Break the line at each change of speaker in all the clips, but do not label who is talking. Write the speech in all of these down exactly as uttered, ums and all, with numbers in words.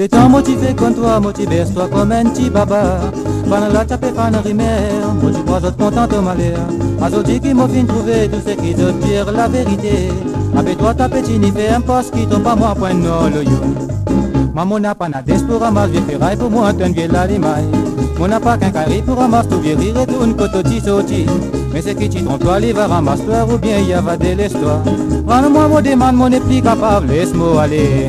les temps motivés comme toi, motivé, toi comme un petit baba. Pendant la tape et fan rimer, moi tu crois autres content au malheur. Azoti qui m'a fin trouver tout ce qui te dire la vérité. Avec toi ta petite fait un poste qui tombe pas moi point non le you. Maman n'a pas n'a pour ramasser, vieux ferraille pour moi, t'en vieux la limaille. Mon n'a pas qu'un carré pour ramasser, tout vieux rire et tout une côte au sauti. Mais c'est qui tu trompe toi, il va ramasser toi ou bien il va de l'histoire. Rends-moi mon demande, mon n'est plus capable, laisse-moi aller.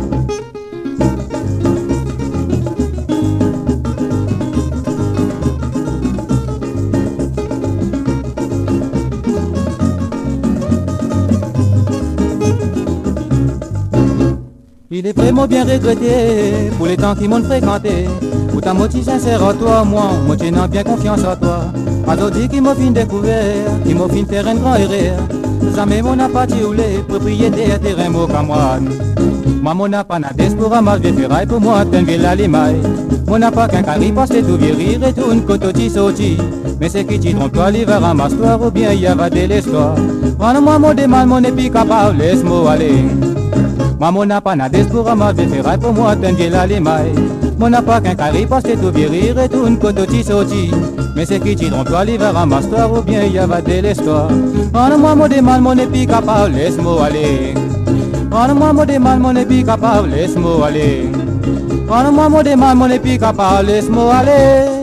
Il est vraiment bien regretté pour les temps qui m'ont fréquenté. Pour ta moitié sincère à toi, moi, moitié n'en bien confiance à toi. Azodi qui m'a fin découvert, qui m'a fin faire un grand erreur. Jamais mon n'a pas les propriétaires terrain mon camarade. Moi mon n'a pas n'a pour ramasser des ferrailles pour moi, t'en viens la limaille. Mon n'a pas qu'un carré parce que tout vieux rire et tout une côte au sauti. Mais c'est qui t'y trompe toi, il va ramasser toi ou bien il y va de l'histoire. Prends-moi mon démal, mon épi capable, laisse-moi aller. Maman n'a pas n'a pour ramasser des ferrailles pour moi, t'en viens la limaille. Mon n'a pas qu'un carré parce que tout vieux rire et tout une côte au sauti. Mais c'est qui t'y trompe toi, il va ramasser toi ou bien il y va de l'histoire. Prends-moi mon démal, mon épi capable, laisse-moi aller. Prends-moi mon démal, mon épi capable, laisse-moi aller. Prends-moi mon démal, mon épi capable, laisse-moi aller.